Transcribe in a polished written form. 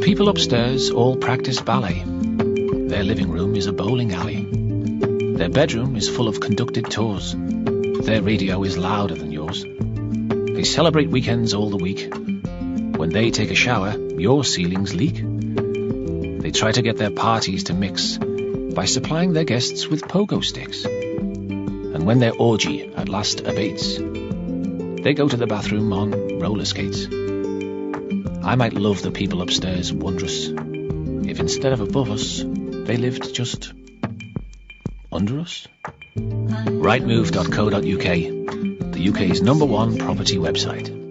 people upstairs all practice ballet. Their living room is a bowling alley. Their bedroom is full of conducted tours. Their radio is louder than yours. They celebrate weekends all the week. When they take a shower, your ceilings leak. They try to get their parties to mix by supplying their guests with pogo sticks. And when their orgy at last abates, they go to the bathroom on roller skates. I might love the people upstairs wondrous if instead of above us, they lived just under us. Rightmove.co.uk, the UK's #1 property website.